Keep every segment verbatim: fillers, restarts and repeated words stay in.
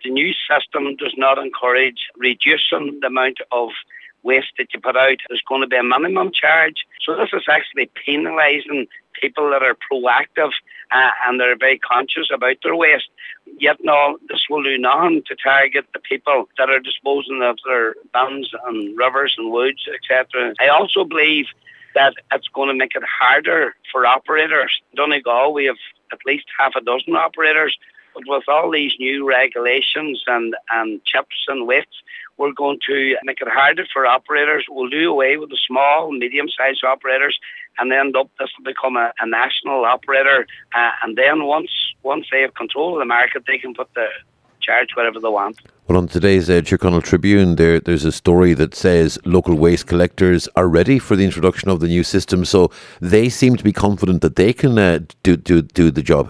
the new system does not encourage reducing the amount of waste that you put out. There's going to be a minimum charge. So this is actually penalising people that are proactive uh, and they're very conscious about their waste. Yet no, this will do nothing to target the people that are disposing of their bins and rivers and woods, et cetera. I also believe that it's going to make it harder for operators. In Donegal, we have at least half a dozen operators, but with all these new regulations and, and chips and weights, we're going to make it harder for operators. We'll do away with the small and medium-sized operators and end up, this will become a, a national operator. Uh, and then once once they have control of the market, they can put the charge whatever they want. Well, on today's uh, Tyrconnell Tribune, there, there's a story that says local waste collectors are ready for the introduction of the new system, so they seem to be confident that they can uh, do, do, do the job.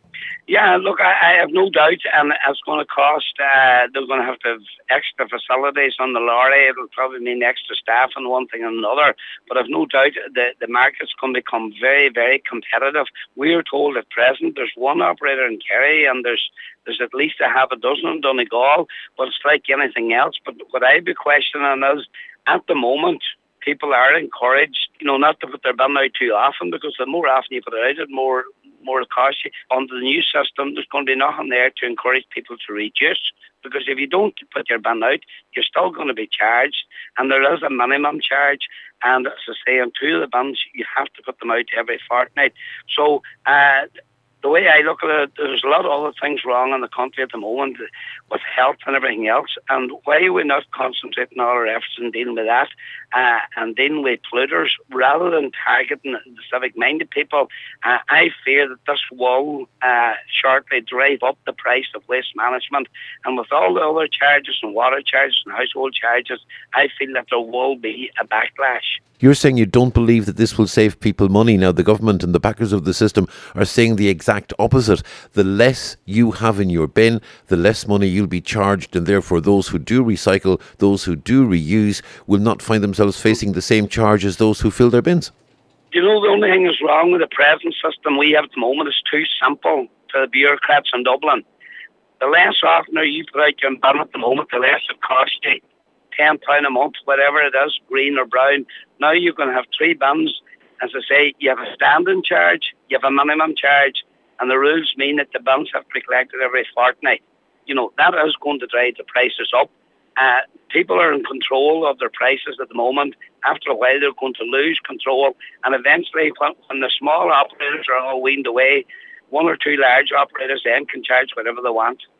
Yeah, look, I, I have no doubt, and it's going to cost, uh, they're going to have to have extra facilities on the lorry. It'll probably mean extra staff and one thing and another, but I've no doubt the, the market's going to become very, very competitive. We are told at present there's one operator in Kerry and there's there's at least a half a dozen in Donegal, but it's like anything else. But what I'd be questioning is, at the moment, people are encouraged, you know, not to put their bin out too often, because the more often you put it out, the more more it costs you. Under the new system, there's going to be nothing there to encourage people to reduce, because if you don't put your bin out, you're still going to be charged, and there is a minimum charge. And as I say, on two of the bins, you have to put them out every fortnight. So uh, the way I look at it, there's a lot of other things wrong in the country at the moment with health and everything else. And why are we not concentrating all our efforts in dealing with that uh, and dealing with polluters rather than targeting the civic-minded people? Uh, I fear that this will uh, shortly drive up the price of waste management. And with all the other charges and water charges and household charges, I feel that there will be a backlash. You're saying you don't believe that this will save people money. Now, the government and the backers of the system are saying the exact opposite. The less you have in your bin, the less money you'll be charged, and therefore those who do recycle, those who do reuse, will not find themselves facing the same charge as those who fill their bins. You know, the only thing that's wrong with the present system we have at the moment is too simple to the bureaucrats in Dublin. The less often you put out your bin at the moment, the less it costs you. ten pounds a month, whatever it is, green or brown. Now you're going to have three bins. As I say, you have a standing charge, you have a minimum charge, and the rules mean that the bins have to be collected every fortnight. You know, that is going to drive the prices up. Uh, people are in control of their prices at the moment. After a while, they're going to lose control. And eventually, when, when the small operators are all weaned away, one or two large operators then can charge whatever they want.